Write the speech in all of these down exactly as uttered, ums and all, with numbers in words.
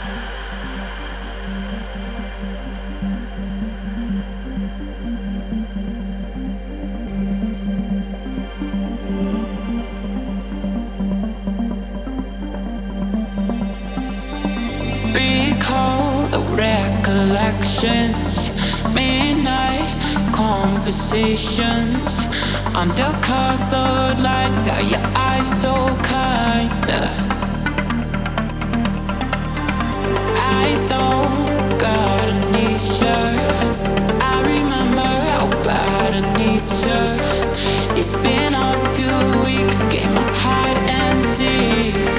Recall the recollections, midnight conversations, undercover lights. Are your eyes so kind? I don't got amnesia. I remember how bad I need you. It's been a few weeks, game of hide and seek.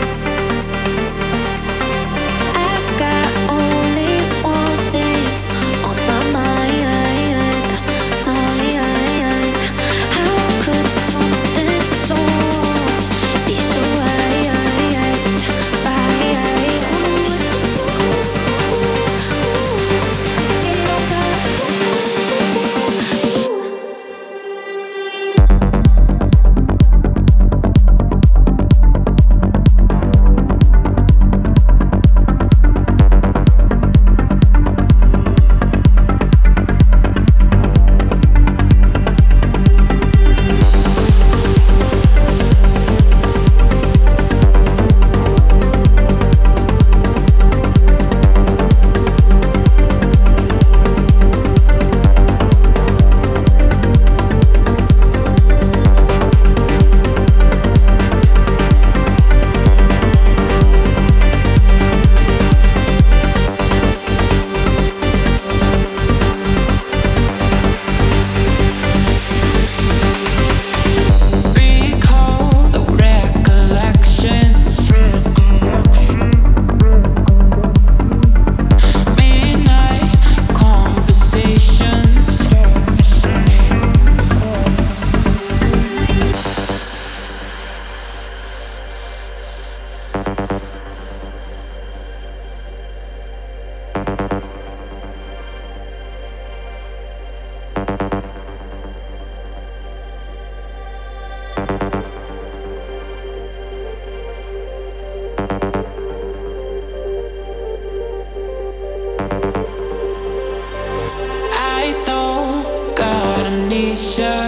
I don't got amnesia.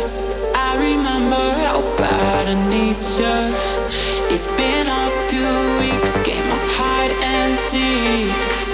I remember how bad I need you. It's been a few weeks, game of hide and seek.